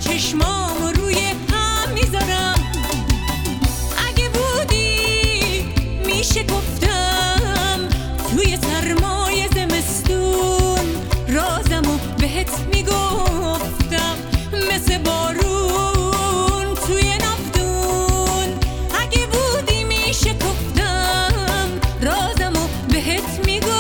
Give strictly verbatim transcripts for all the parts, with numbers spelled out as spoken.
چشمامو روی هم میذارم. اگه بودی میشه گفتم توی سرمای زمستون رازمو بهت میگفتم، مثل بارون توی نفتون. اگه بودی میشه گفتم رازمو بهت میگفتم.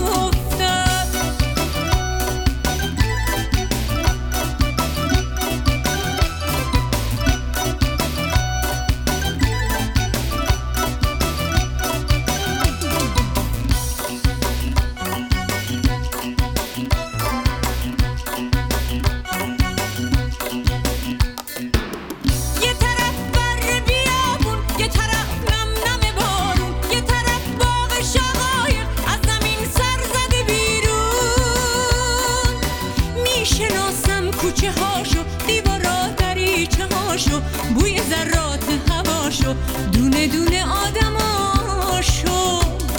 کوچه هاشو، دیوارا، دریچه هاشو، بوی ذرات هواشو، دونه دونه آدماشو.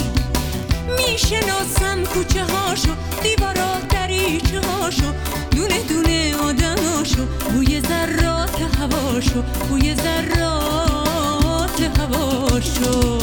میشناسم کوچه هاشو، دیوارا، دریچه هاشو، دونه دونه آدماشو، بوی ذرات هواشو، بوی ذرات هواشو.